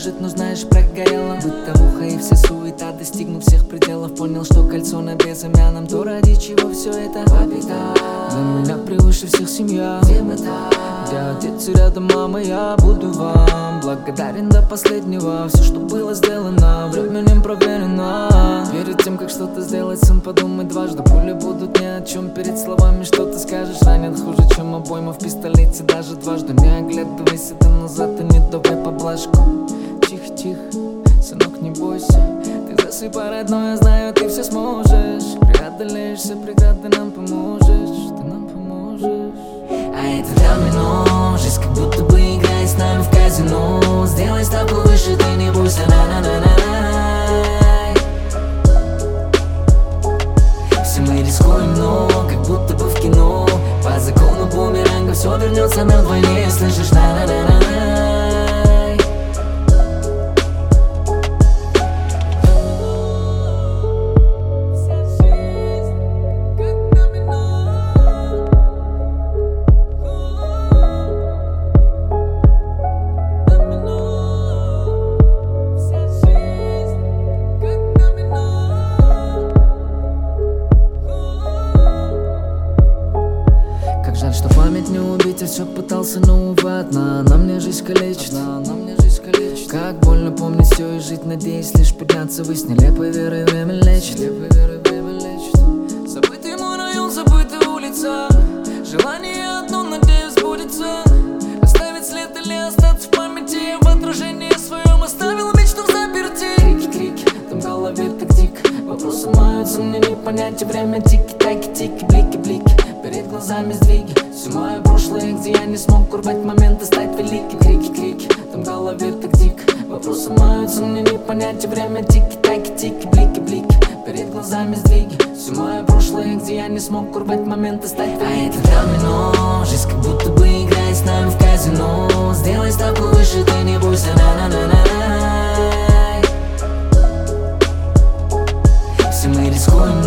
бежит, но знаешь, прогорела бытовуха и вся суета. Достигнув всех пределов, понял, что кольцо на безымянном. То ради чего все это победа. Для меня превыше всех семья. Где мы там? Где отец и рядом мама, я буду вам благодарен до последнего. Все, что было сделано, временем проверено. Перед тем, как что-то сделать, сын, подумай дважды. Пули будут ни о чем, перед словами что ты скажешь ранят хуже, чем обойма в пистолете, даже дважды. Не оглядывайся ты назад и не давай поблажку. Тихо-тихо, сынок, не бойся. Ты засыпай, родной, я знаю, ты все сможешь. Преодолеешь все преграды, нам поможешь. Ты нам поможешь. А это домино, жизнь как будто бы играет с нами в казино. Сделай ставку выше, ты не бойся, на-на-на-на-на. Все мы рискуем, но как будто бы в кино. По закону бумеранга все вернется на вдвойне. Слышишь, на-на-на-на-на. Жаль, что память не убить, я все пытался, но увы, одна она мне жизнь калечит. Как больно помнить все и жить, надеясь лишь подняться ввысь. Нелепой верой время лечит. Забытый мой район, забытая улица. Желание одно, надеюсь, сбудется. Оставить след или остаться в памяти. Я в отражении своем оставил мечту в заперти. Крики, там в голове так дико. Вопросы маются, мне не понять, и время тики-таки-тики, блики-блики. Перед глазами сдвиги, все мое прошлое, где я не смог урвать моменты, стать великим. Крики, там в голове так дико. Вопросы маются, мне не понять, и время тики-таки-тики, блики-блики. Перед глазами сдвиги, все мое прошлое, где я не смог урвать моменты, стать великим. А это домино, жизнь как будто бы играет с нами в казино. Сделай ставку выше, ты не бойся, на-на-на-на. Все мы рискуем,